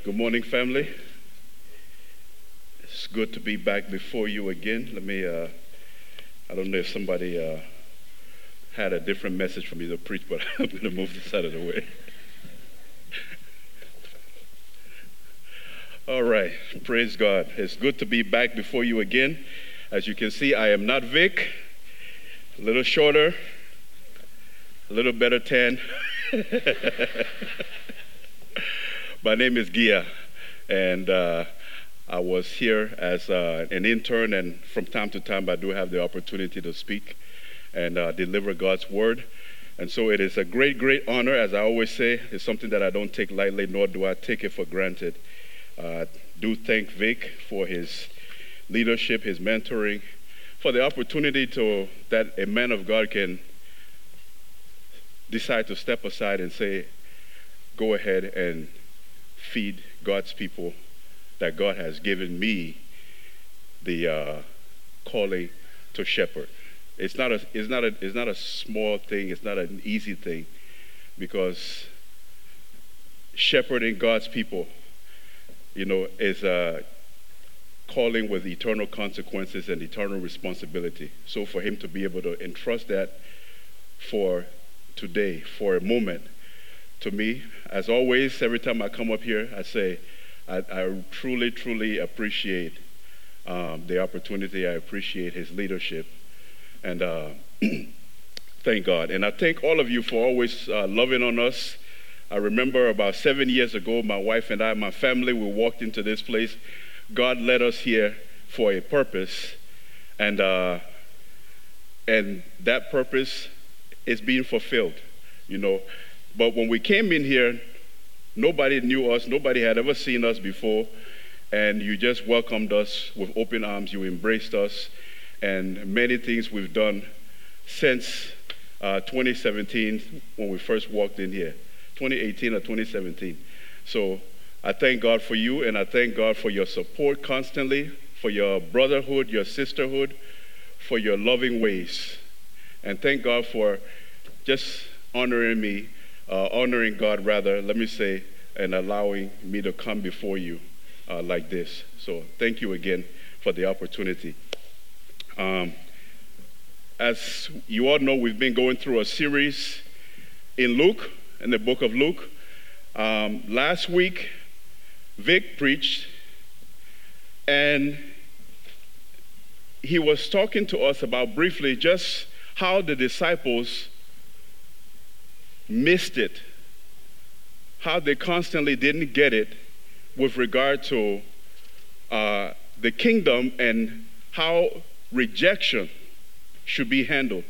Good morning, family. It's good to be back before you again. I don't know if somebody had a different message for me to preach, but I'm going to move this out of the way. All right, praise God. It's good to be back before you again. As you can see, I am not Vic, a little shorter, a little better tan. My name is Gia, and I was here as an intern, and from time to time I do have the opportunity to speak and deliver God's word. And so it is a great, great honor, as I always say. It's something that I don't take lightly, nor do I take it for granted. Do thank Vic for his leadership, his mentoring, for the opportunity that a man of God can decide to step aside and say, go ahead and feed God's people, that God has given me the calling to shepherd. It's not a small thing. It's not an easy thing, because shepherding God's people, is a calling with eternal consequences and eternal responsibility. So for him to be able to entrust that for today, for a moment, to me, as always, every time I come up here, I say, I truly, truly appreciate the opportunity. I appreciate his leadership. And thank God. And I thank all of you for always loving on us. I remember about 7 years ago, my wife and I, my family, we walked into this place. God led us here for a purpose. And that purpose is being fulfilled, But when we came in here, nobody knew us. Nobody had ever seen us before. And you just welcomed us with open arms. You embraced us. And many things we've done since 2017 when we first walked in here. 2018 or 2017. So I thank God for you, and I thank God for your support constantly, for your brotherhood, your sisterhood, for your loving ways. And thank God for just honoring God, let me say, and allowing me to come before you like this. So thank you again for the opportunity. As you all know, we've been going through a series in Luke, in the book of Luke. Last week, Vic preached, and he was talking to us about briefly just how the disciples missed it, how they constantly didn't get it with regard to the kingdom and how rejection should be handled.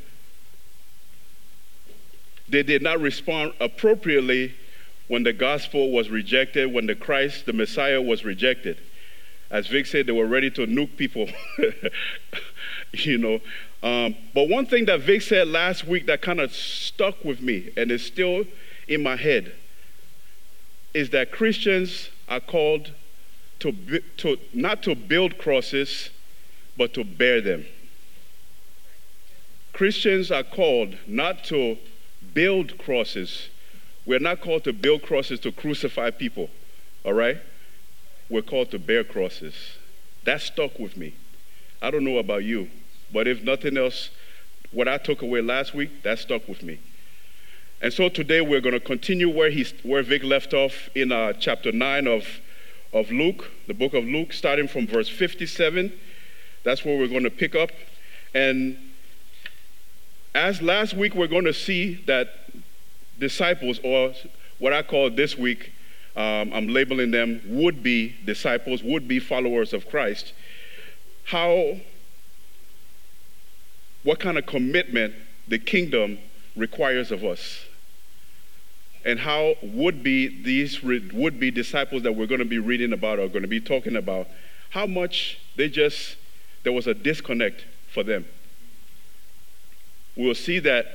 They did not respond appropriately when the gospel was rejected, when the Christ, the Messiah, was rejected. As Vic said, they were ready to nuke people, But one thing that Vic said last week that kind of stuck with me and is still in my head is that Christians are called to not to build crosses, but to bear them. Christians are called not to build crosses. We're not called to build crosses to crucify people, all right? We're called to bear crosses. That stuck with me. I don't know about you, but if nothing else, what I took away last week, that stuck with me. And so today we're going to continue where Vic left off in chapter 9 of Luke, the book of Luke, starting from verse 57. That's where we're going to pick up. And as last week, we're going to see that disciples, or what I call this week, I'm labeling them would-be disciples, would-be followers of Christ, what kind of commitment the kingdom requires of us, and how these would-be disciples that we're going to be reading about or going to be talking about, how much there was a disconnect for them. We'll see that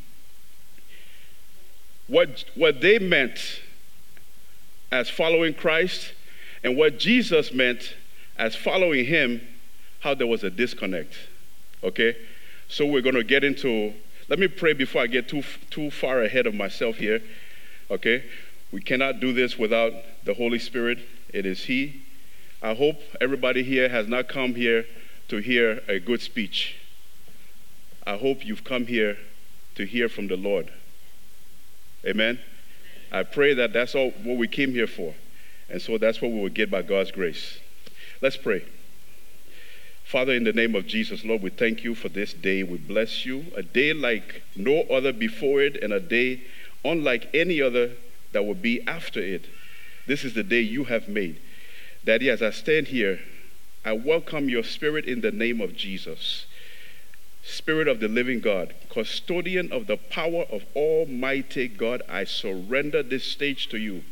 what they meant as following Christ and what Jesus meant as following him, how there was a disconnect. Okay? So we're going to get into, let me pray before I get too far ahead of myself here. Okay? We cannot do this without the Holy Spirit. It is He. I hope everybody here has not come here to hear a good speech. I hope you've come here to hear from the Lord. Amen? I pray that that's all what we came here for. And so that's what we will get by God's grace. Let's pray. Father, in the name of Jesus, Lord, we thank you for this day. We bless you. A day like no other before it, and a day unlike any other that will be after it. This is the day you have made. Daddy, as I stand here, I welcome your Spirit in the name of Jesus. Spirit of the living God, custodian of the power of Almighty God, I surrender this stage to you.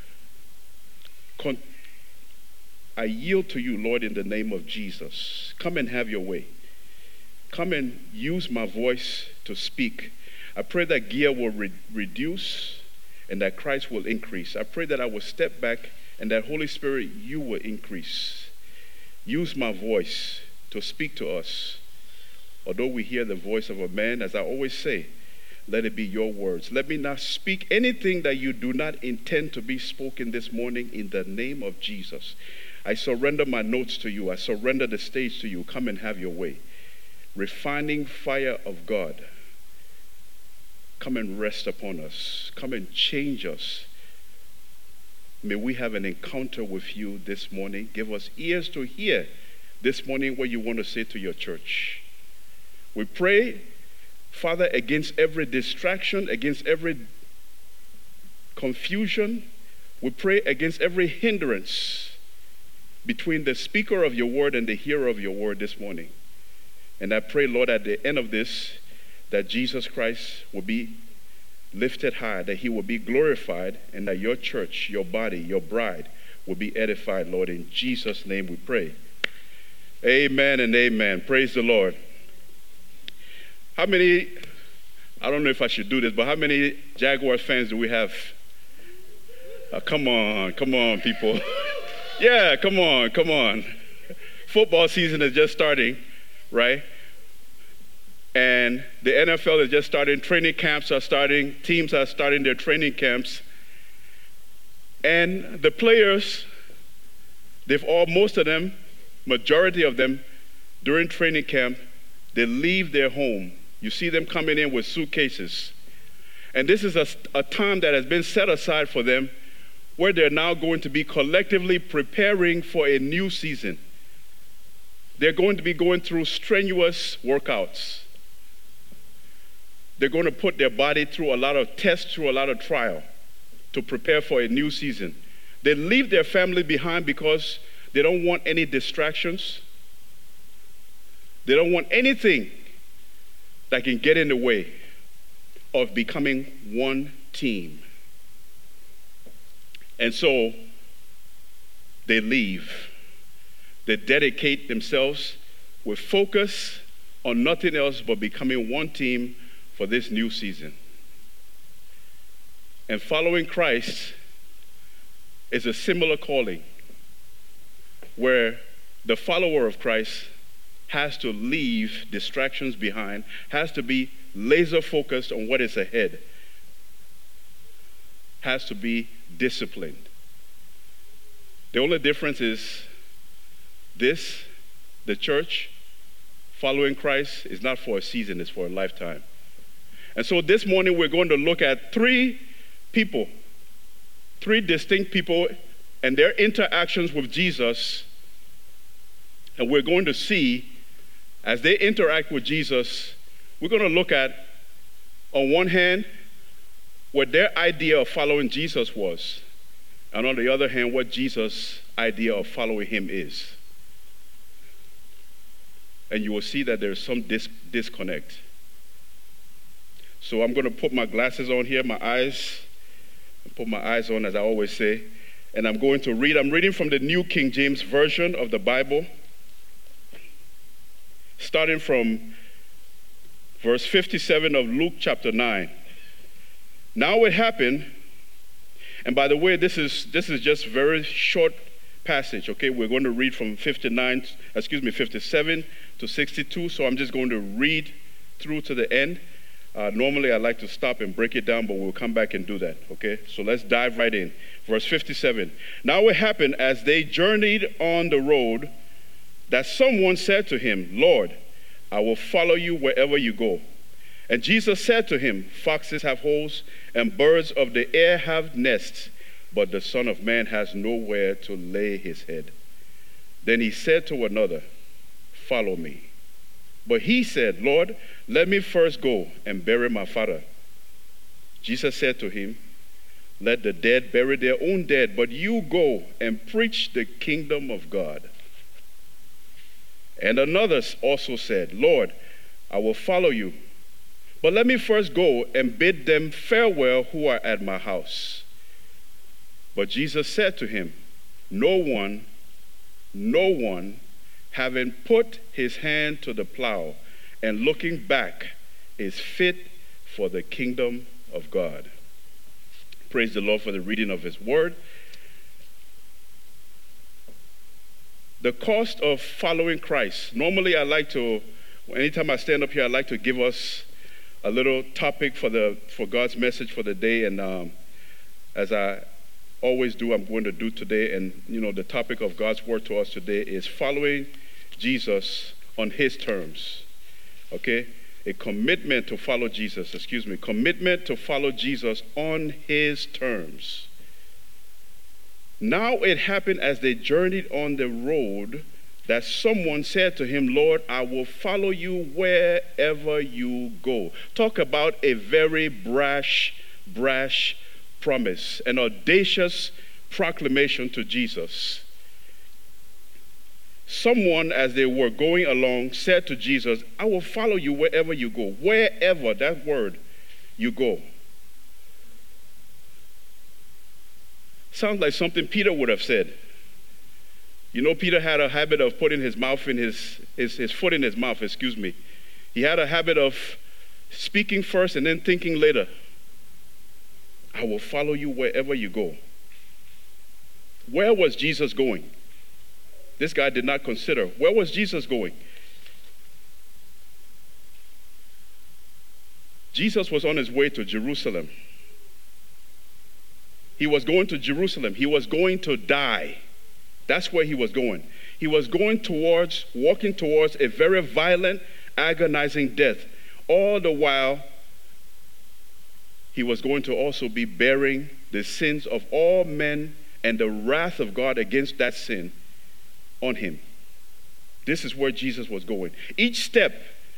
I yield to you, Lord, in the name of Jesus. Come and have your way. Come and use my voice to speak. I pray that Gia will reduce and that Christ will increase. I pray that I will step back and that Holy Spirit, you will increase. Use my voice to speak to us. Although we hear the voice of a man, as I always say, let it be your words. Let me not speak anything that you do not intend to be spoken this morning in the name of Jesus. I surrender my notes to you. I surrender the stage to you. Come and have your way. Refining fire of God, come and rest upon us. Come and change us. May we have an encounter with you this morning. Give us ears to hear this morning what you want to say to your church. We pray, Father, against every distraction, against every confusion. We pray against every hindrance between the speaker of your word and the hearer of your word this morning. And I pray, Lord, at the end of this, that Jesus Christ will be lifted high, that he will be glorified, and that your church, your body, your bride will be edified, Lord. In Jesus' name we pray. Amen and amen. Praise the Lord. How many, I don't know if I should do this, but how many Jaguars fans do we have? Come on, people. Yeah, come on. Football season is just starting, right? And the NFL is just starting. Training camps are starting. Teams are starting their training camps. And the players, most of them, majority of them, during training camp, they leave their home. You see them coming in with suitcases. And this is a time that has been set aside for them where they're now going to be collectively preparing for a new season. They're going to be going through strenuous workouts. They're going to put their body through a lot of tests, through a lot of trial to prepare for a new season. They leave their family behind because they don't want any distractions. They don't want anything that can get in the way of becoming one team. And so they leave. They dedicate themselves with focus on nothing else but becoming one team for this new season. And following Christ is a similar calling where the follower of Christ has to leave distractions behind, has to be laser focused on what is ahead, has to be disciplined. The only difference is this, the church, following Christ, is not for a season, it's for a lifetime. And so this morning we're going to look at three distinct people and their interactions with Jesus. And we're going to see, as they interact with Jesus, we're going to look at, on one hand, what their idea of following Jesus was, and on the other hand, what Jesus' idea of following him is. And you will see that there's some disconnect. So I'm going to put my glasses on here, put my eyes on, as I always say, and I'm going to read. I'm reading from the New King James Version of the Bible, starting from verse 57 of Luke chapter 9. Now it happened, and by the way, this is just very short passage, okay? We're going to read from 57 to 62, so I'm just going to read through to the end. Normally, I like to stop and break it down, but we'll come back and do that, okay? So let's dive right in. Verse 57. Now it happened as they journeyed on the road that someone said to him, Lord, I will follow you wherever you go. And Jesus said to him, foxes have holes, and birds of the air have nests, but the Son of Man has nowhere to lay his head. Then he said to another, follow me. But he said, Lord, let me first go and bury my father. Jesus said to him, let the dead bury their own dead, but you go and preach the kingdom of God. And another also said, Lord, I will follow you, but let me first go and bid them farewell who are at my house. But Jesus said to him, no one, having put his hand to the plow and looking back, is fit for the kingdom of God. Praise the Lord for the reading of his word. The cost of following Christ. Normally I like to, anytime I stand up here, I like to give us a little topic for God's message for the day. And as I always do, I'm going to do today. And, the topic of God's word to us today is following Jesus on his terms. Okay? A commitment to follow Jesus, commitment to follow Jesus on his terms. Now it happened as they journeyed on the road that someone said to him, Lord, I will follow you wherever you go. Talk about a very brash promise, an audacious proclamation to Jesus. Someone, as they were going along, said to Jesus, I will follow you wherever you go. Wherever, that word, you go. Sounds like something Peter would have said. Peter had a habit of putting his mouth in his foot in his mouth, He had a habit of speaking first and then thinking later. I will follow you wherever you go. Where was Jesus going? This guy did not consider. Where was Jesus going? Jesus was on his way to Jerusalem. He was going to Jerusalem. He was going to die. That's where he was going. He was walking towards a very violent, agonizing death. All the while, he was going to also be bearing the sins of all men and the wrath of God against that sin on him. This is where Jesus was going. Each step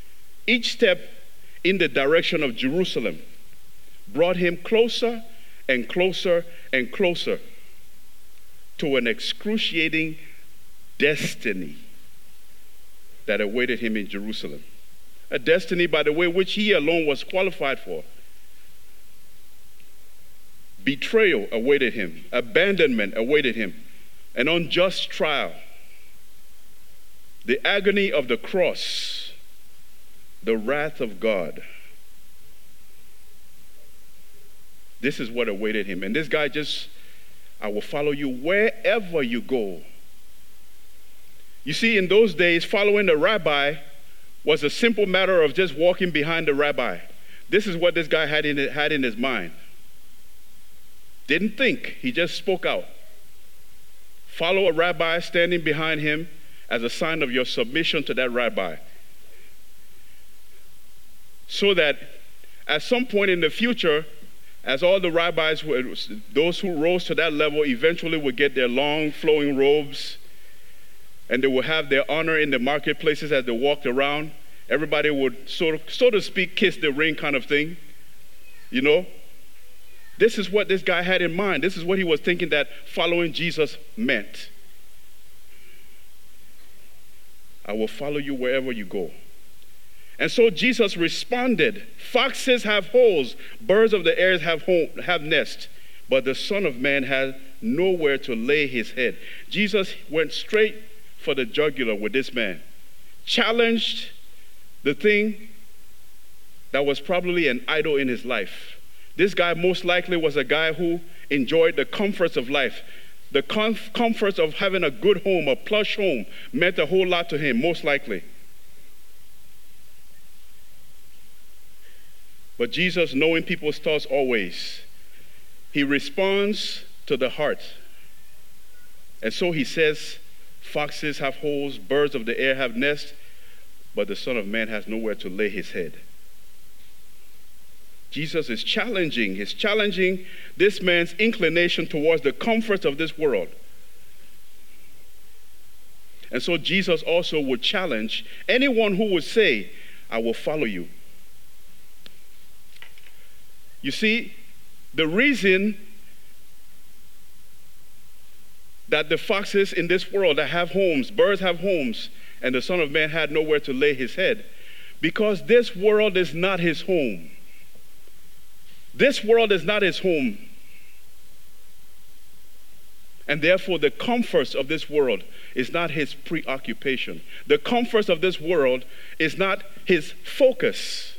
in the direction of Jerusalem brought him closer and closer and closer to an excruciating destiny that awaited him in Jerusalem. A destiny, by the way, which he alone was qualified for. Betrayal awaited him. Abandonment awaited him. An unjust trial. The agony of the cross. The wrath of God. This is what awaited him. And this guy I will follow you wherever you go. You see, in those days, following the rabbi was a simple matter of just walking behind the rabbi. This is what this guy had in his mind. Didn't think, he just spoke out. Follow a rabbi standing behind him as a sign of your submission to that rabbi. So that at some point in the future, as all the rabbis, those who rose to that level eventually would get their long flowing robes, and they would have their honor in the marketplaces as they walked around. Everybody would, so to speak, kiss the ring kind of thing. This is what this guy had in mind. This is what he was thinking that following Jesus meant. I will follow you wherever you go. And so Jesus responded, foxes have holes, birds of the air have nests, but the Son of Man has nowhere to lay his head. Jesus went straight for the jugular with this man, challenged the thing that was probably an idol in his life. This guy most likely was a guy who enjoyed the comforts of life. The comforts of having a good home, a plush home, meant a whole lot to him, most likely. But Jesus, knowing people's thoughts always, he responds to the heart. And so he says, foxes have holes, birds of the air have nests, but the Son of Man has nowhere to lay his head. Jesus is challenging. He's challenging this man's inclination towards the comforts of this world. And so Jesus also would challenge anyone who would say, I will follow you. You see, the reason that the foxes in this world that have homes, birds have homes, and the Son of Man had nowhere to lay his head, because this world is not his home. This world is not his home. And therefore, the comforts of this world is not his preoccupation. The comforts of this world is not his focus.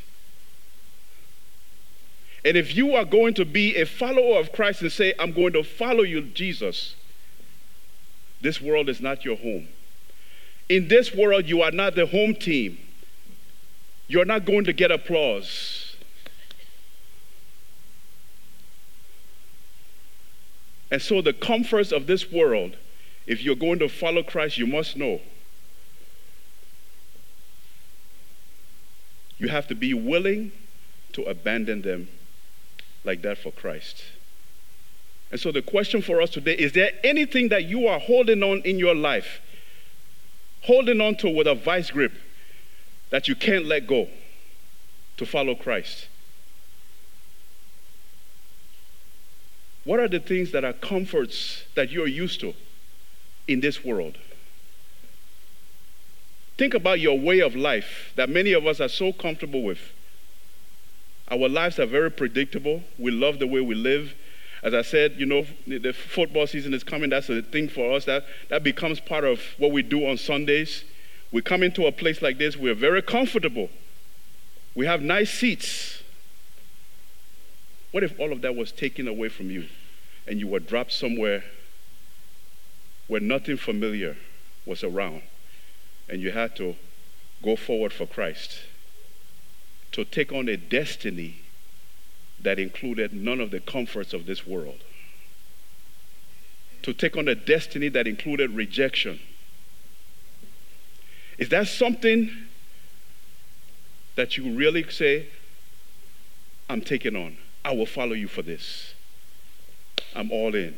And if you are going to be a follower of Christ and say, I'm going to follow you, Jesus, this world is not your home. In this world, you are not the home team. You're not going to get applause. And so the comforts of this world, if you're going to follow Christ, you must know you have to be willing to abandon them like that for Christ. And so the question for us today, is there anything that you are holding on in your life, holding on to with a vice grip that you can't let go to follow Christ? What are the things that are comforts that you're used to in this world? Think about your way of life that many of us are so comfortable with. Our lives are very predictable. We love the way we live. As I said, you know, the football season is coming. That's a thing for us. That becomes part of what we do on Sundays. We come into a place like this. We're very comfortable. We have nice seats. What if all of that was taken away from you and you were dropped somewhere where nothing familiar was around and you had to go forward for Christ, to take on a destiny that included none of the comforts of this world, to take on a destiny that included rejection? Is that something that you really say, I'm taking on? I will follow you for this. I'm all in.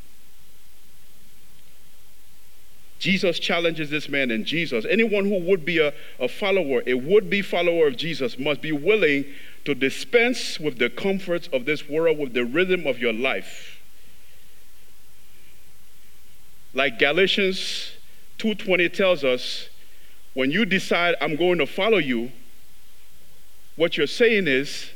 Jesus challenges this man, and Jesus, anyone who would be a follower, a would-be follower of Jesus, must be willing to dispense with the comforts of this world, with the rhythm of your life. Like Galatians 2:20 tells us, when you decide, I'm going to follow you, what you're saying is,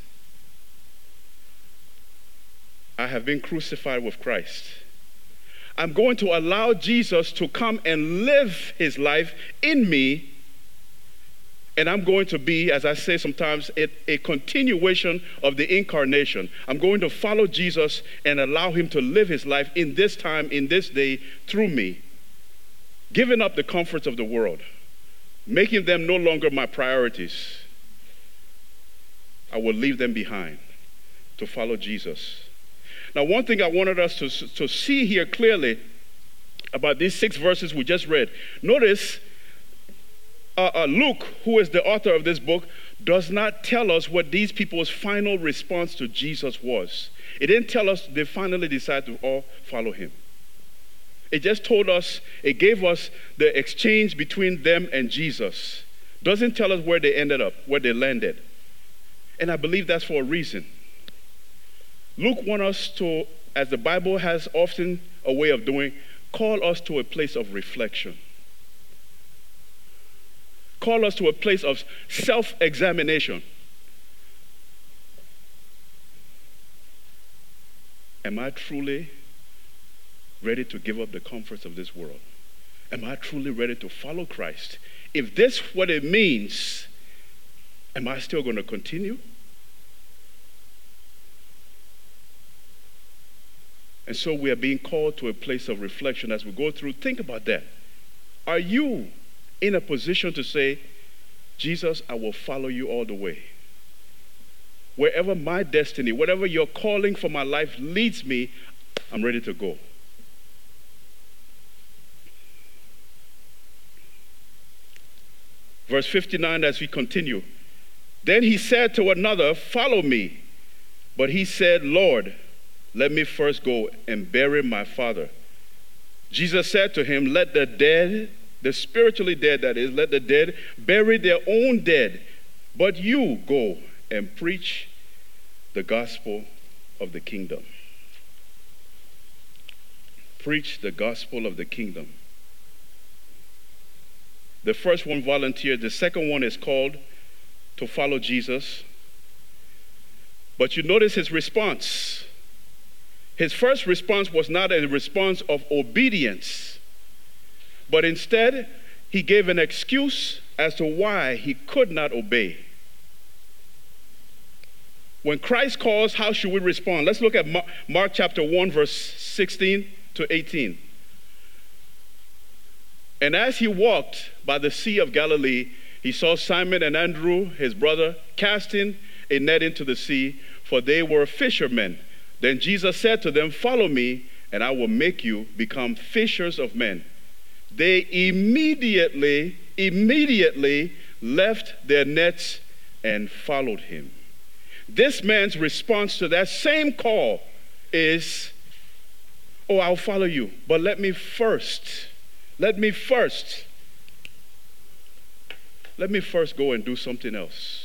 I have been crucified with Christ. I'm going to allow Jesus to come and live his life in me. And I'm going to be, as I say sometimes, a continuation of the incarnation. I'm going to follow Jesus and allow him to live his life in this time, in this day, through me. Giving up the comforts of the world, making them no longer my priorities. I will leave them behind to follow Jesus. Now, one thing I wanted us to see here clearly about these 6 verses we just read. Notice Luke, who is the author of this book, does not tell us what these people's final response to Jesus was. It didn't tell us they finally decided to all follow him. It just told us, it gave us the exchange between them and Jesus. Doesn't tell us where they ended up, where they landed. And I believe that's for a reason. Luke wants us to, as the Bible has often a way of doing, call us to a place of reflection. Call us to a place of self-examination. Am I truly ready to give up the comforts of this world? Am I truly ready to follow Christ? If this is what it means, am I still going to continue? And so we are being called to a place of reflection as we go through. Think about that. Are you in a position to say, Jesus, I will follow you all the way? wherever my destiny, whatever your calling for my life leads me, I'm ready to go. Verse 59 as we continue. Then he said to another, follow me. But he said, Lord, let me first go and bury my father. Jesus said to him, let the dead, the spiritually dead that is, let the dead bury their own dead. But you go and preach the gospel of the kingdom. Preach the gospel of the kingdom. The first one volunteered. The second one is called to follow Jesus. But you notice his response. His first response was not a response of obedience, but instead he gave an excuse as to why he could not obey. When Christ calls, how should we respond? Let's look at Mark chapter 1, verse 16 to 18. And as he walked by the Sea of Galilee, he saw Simon and Andrew, his brother, casting a net into the sea, for they were fishermen. Then Jesus said to them, follow me, and I will make you become fishers of men. They immediately left their nets and followed him. This man's response to that same call is, oh, I'll follow you, but let me first go and do something else.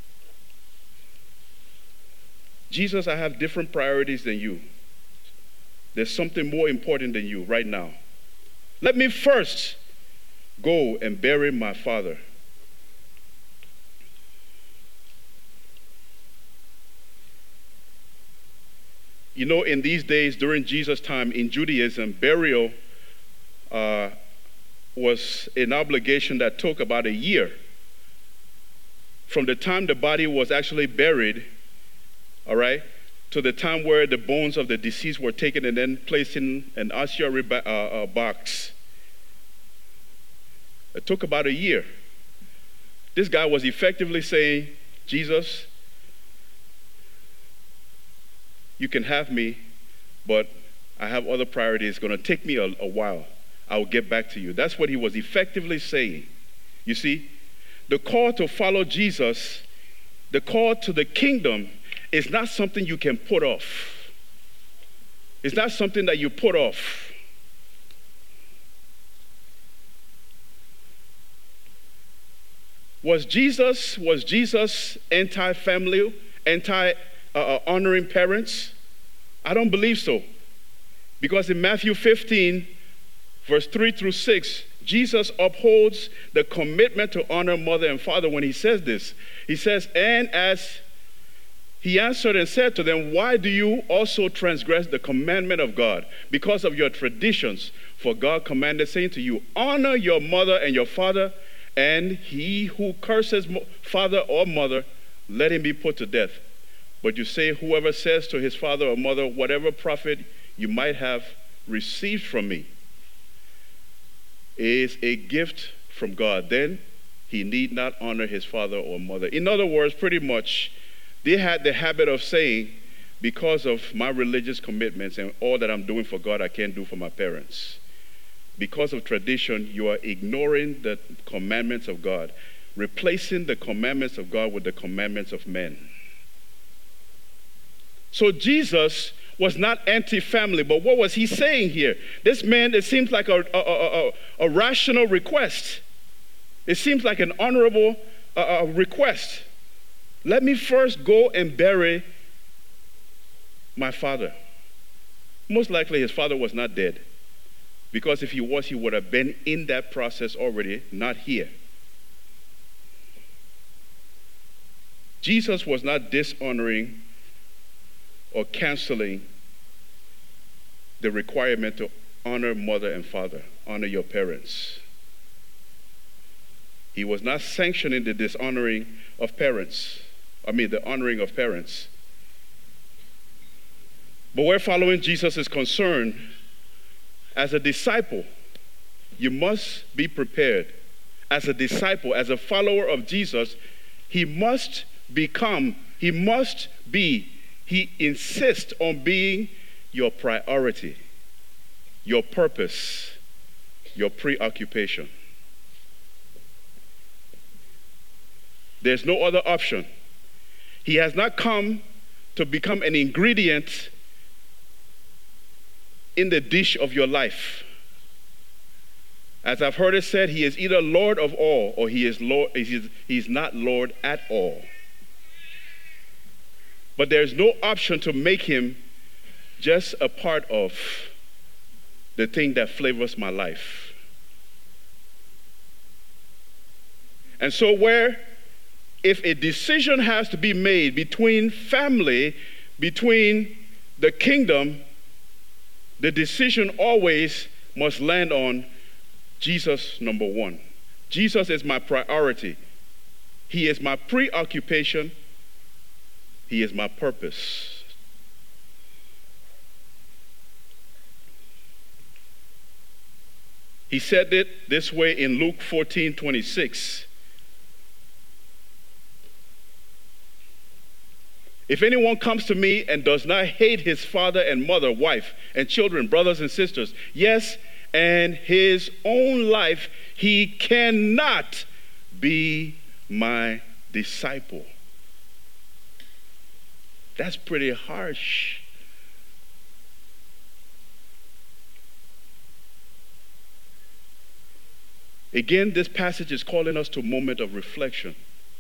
Jesus, I have different priorities than you. There's something more important than you right now. Let me first go and bury my father. You know, in these days, during Jesus' time in Judaism, burial was an obligation that took about a year. From the time the body was actually buried, all right, to the time where the bones of the deceased were taken and then placed in an ossuary box. It took about a year. This guy was effectively saying, Jesus, you can have me, but I have other priorities. It's going to take me a while. I'll get back to you. That's what he was effectively saying. You see, the call to follow Jesus, the call to the kingdom, is not something you can put off. It's not something that you put off. Was Jesus anti-family, anti-honoring parents? I don't believe so. Because in Matthew 15, verse 3 through 6, Jesus upholds the commitment to honor mother and father when he says this. He says, and as he answered and said to them, why do you also transgress the commandment of God? Because of your traditions. For God commanded, saying to you, honor your mother and your father, and he who curses father or mother, let him be put to death. But you say, whoever says to his father or mother, whatever profit you might have received from me is a gift from God, then he need not honor his father or mother. In other words, pretty much, they had the habit of saying, because of my religious commitments and all that I'm doing for God, I can't do for my parents. Because of tradition, you are ignoring the commandments of God, replacing the commandments of God with the commandments of men. So Jesus was not anti-family, but what was he saying here? This man, it seems like a rational request. It seems like an honorable request. Let me first go and bury my father. Most likely his father was not dead, because if he was, he would have been in that process already, not here. Jesus was not dishonoring or canceling the requirement to honor mother and father, honor your parents. He was not sanctioning the dishonoring of parents. The honoring of parents. But where following Jesus is concerned, as a disciple, you must be prepared. As a disciple, as a follower of Jesus, he must He insists on being your priority, your purpose, your preoccupation. There's no other option. He has not come to become an ingredient in the dish of your life. As I've heard it said, he is either Lord of all or he is not Lord at all. But there's no option to make him just a part of the thing that flavors my life. And so if a decision has to be made between family, between the kingdom, the decision always must land on Jesus, number one. Jesus is my priority. He is my preoccupation. He is my purpose. He said it this way in Luke 14:26. If anyone comes to me and does not hate his father and mother, wife and children, brothers and sisters, yes, and his own life, he cannot be my disciple. That's pretty harsh. Again, this passage is calling us to a moment of reflection.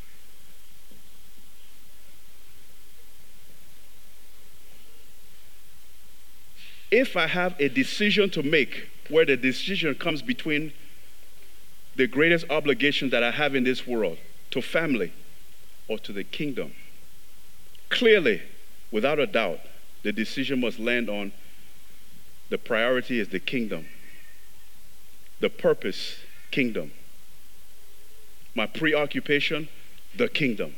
If I have a decision to make where the decision comes between the greatest obligation that I have in this world, to family or to the kingdom, clearly, without a doubt, the decision must land on the priority is the kingdom. The purpose, kingdom. My preoccupation, the kingdom.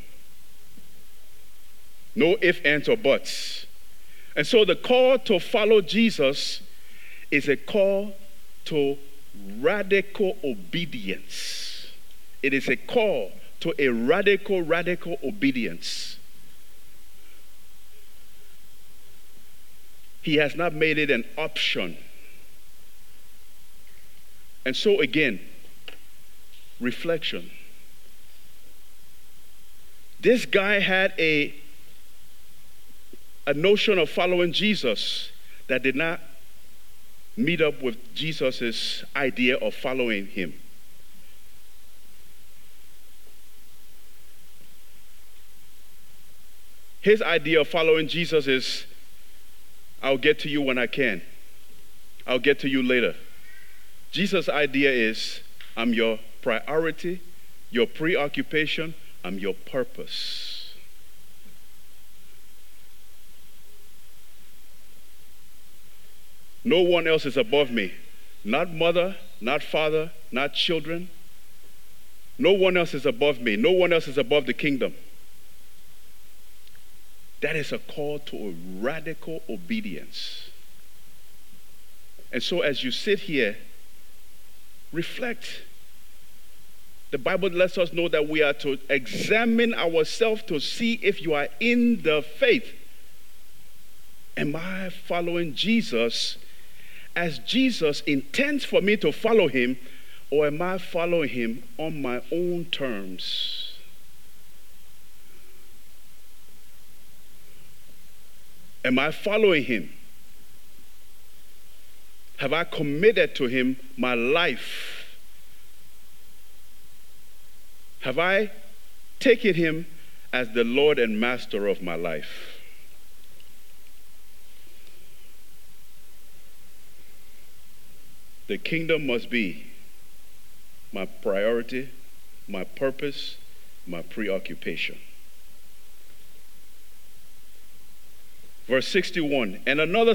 No ifs, ands, or buts. And so the call to follow Jesus is a call to radical obedience. It is a call to a radical obedience. He has not made it an option. And so again, reflection. This guy had a notion of following Jesus that did not meet up with Jesus' idea of following him. His idea of following Jesus is, I'll get to you when I can. I'll get to you later. Jesus' idea is, I'm your priority, your preoccupation, I'm your purpose. No one else is above me. Not mother, not father, not children. No one else is above me. No one else is above the kingdom. That is a call to a radical obedience. And so as you sit here, reflect. The Bible lets us know that we are to examine ourselves to see if you are in the faith. Am I following Jesus as Jesus intends for me to follow him, or am I following him on my own terms? Am I following him? Have I committed to him my life? Have I taken him as the Lord and Master of my life? The kingdom must be my priority, my purpose, my preoccupation. Verse 61, and another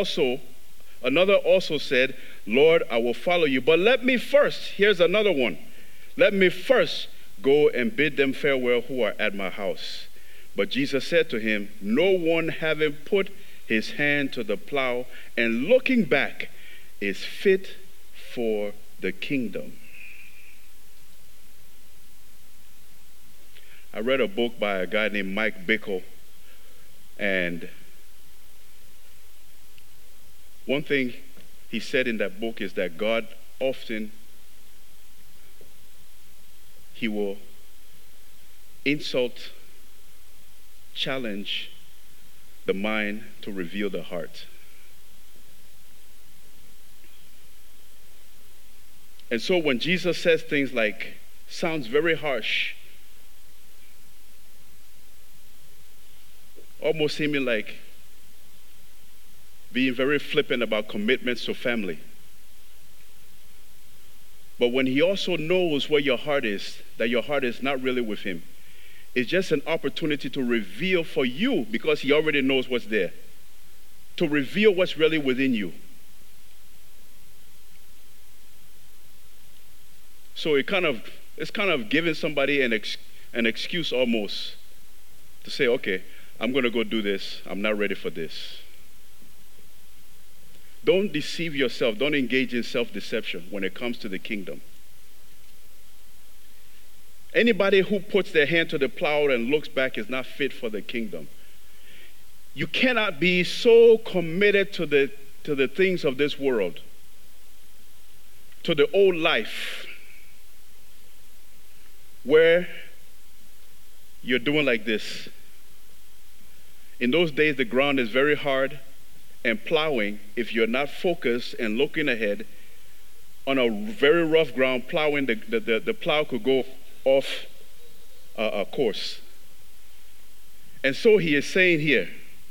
also said, Lord, I will follow you, but let me first, here's another one, let me first go and bid them farewell who are at my house. But Jesus said to him, no one having put his hand to the plow and looking back is fit for the kingdom. I read a book by a guy named Mike Bickle, and one thing he said in that book is that God often, he will insult, challenge the mind to reveal the heart. And so when Jesus says things like, sounds very harsh, almost seeming like being very flippant about commitments to family. But when he also knows where your heart is, that your heart is not really with him, it's just an opportunity to reveal for you, because he already knows what's there, to reveal what's really within you. So it's kind of giving somebody an excuse almost to say, okay, I'm going to go do this. I'm not ready for this. Don't deceive yourself. Don't engage in self-deception when it comes to the kingdom. Anybody who puts their hand to the plow and looks back is not fit for the kingdom. You cannot be so committed to the things of this world, to the old life, where you're doing like this. In those days, the ground is very hard, and plowing, if you're not focused and looking ahead, on a very rough ground, plowing, the plow could go off a course. And so he is saying here,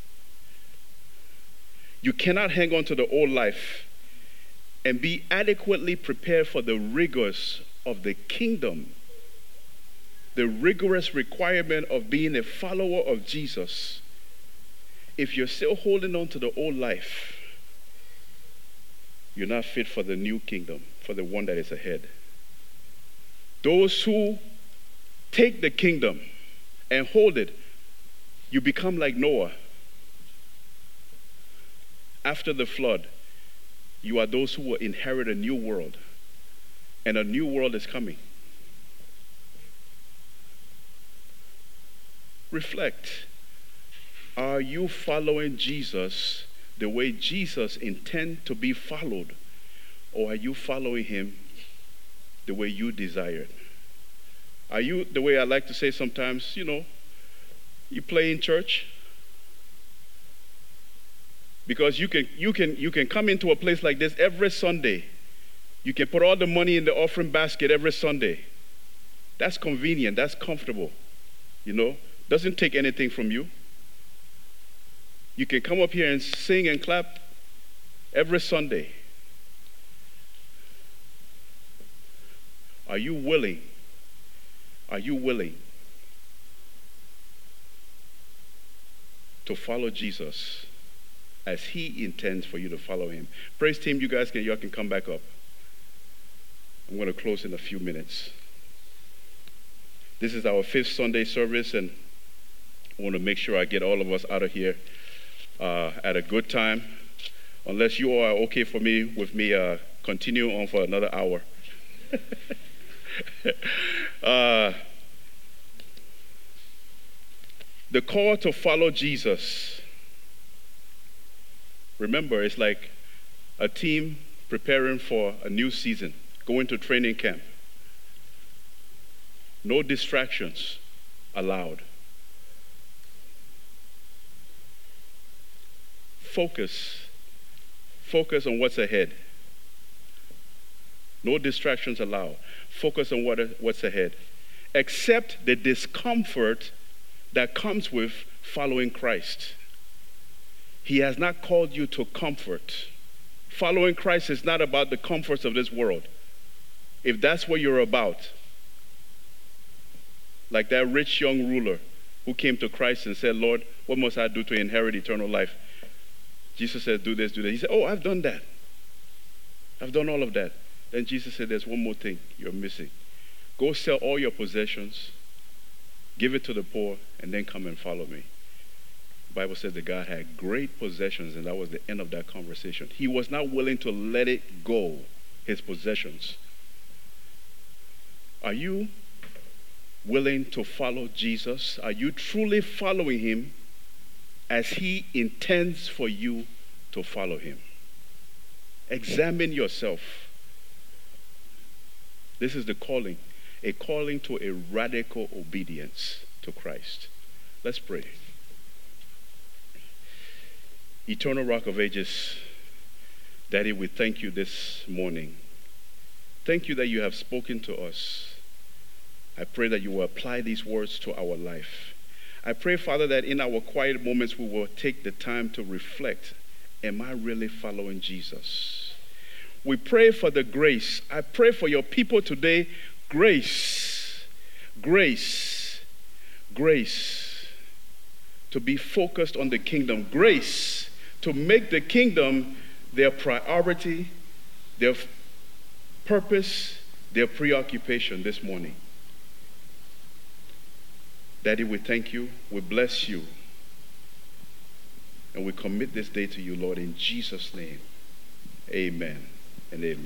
you cannot hang on to the old life and be adequately prepared for the rigors of the kingdom, the rigorous requirement of being a follower of Jesus. If you're still holding on to the old life, you're not fit for the new kingdom, for the one that is ahead. Those who take the kingdom and hold it, you become like Noah. After the flood, you are those who will inherit a new world, and a new world is coming. Reflect. Are you following Jesus the way Jesus intends to be followed? Or are you following him the way you desire? Are you, the way I like to say sometimes, you play in church? Because you can come into a place like this every Sunday. You can put all the money in the offering basket every Sunday. That's convenient, that's comfortable, doesn't take anything from you. You can come up here and sing and clap every Sunday. Are you willing? Are you willing to follow Jesus as he intends for you to follow him? Praise team, y'all can come back up. I'm going to close in a few minutes. This is our 5th Sunday service, and I want to make sure I get all of us out of here at a good time, unless you all are okay with me continue on for another hour. The call to follow Jesus. Remember, it's like a team preparing for a new season, going to training camp. No distractions allowed. Focus on what's ahead. No distractions allowed. Focus on what's ahead. Accept the discomfort that comes with following Christ. He has not called you to comfort. Following Christ is not about the comforts of this world. If that's what you're about, like that rich young ruler who came to Christ and said, Lord, what must I do to inherit eternal life? Jesus said, do this, do that. He said, oh, I've done that. I've done all of that. Then Jesus said, there's one more thing you're missing. Go sell all your possessions, give it to the poor, and then come and follow me. The Bible says that God had great possessions, and that was the end of that conversation. He was not willing to let it go, his possessions. Are you willing to follow Jesus? Are you truly following him as he intends for you to follow him? Examine yourself. This is the calling, a calling to a radical obedience to Christ. Let's pray. Eternal Rock of Ages, Daddy, we thank you this morning. Thank you that you have spoken to us. I pray that you will apply these words to our life. I pray, Father, that in our quiet moments we will take the time to reflect. Am I really following Jesus? We pray for the grace. I pray for your people today. Grace, grace, grace to be focused on the kingdom. Grace to make the kingdom their priority, their purpose, their preoccupation this morning. Daddy, we thank you. We bless you. And we commit this day to you, Lord, in Jesus' name. Amen and amen.